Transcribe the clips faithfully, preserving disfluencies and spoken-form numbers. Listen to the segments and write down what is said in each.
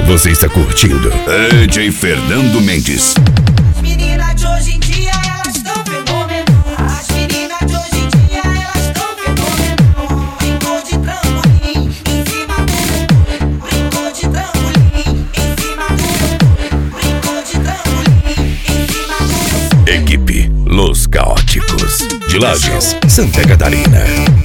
Você está curtindo D J Fernando Mendes. As meninas de hoje em dia, elas estão fenomenal. As meninas de hoje em dia, elas estão fenomenal. Brincou de trampolim em cima do brincou de trampolim em cima do brincou de trampolim em cima do Equipe Los Caóticos de Lages, Santa Catarina.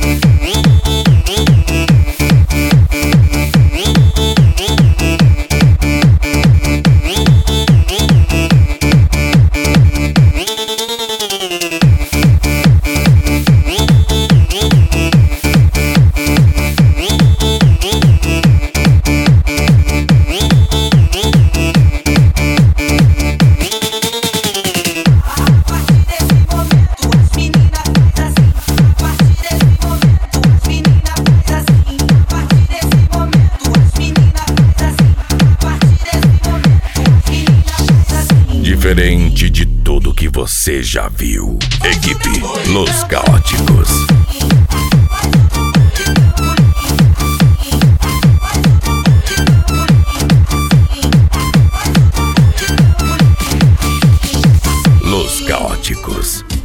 Diferente de tudo que você já viu. Equipe Los Caóticos. Los Caóticos.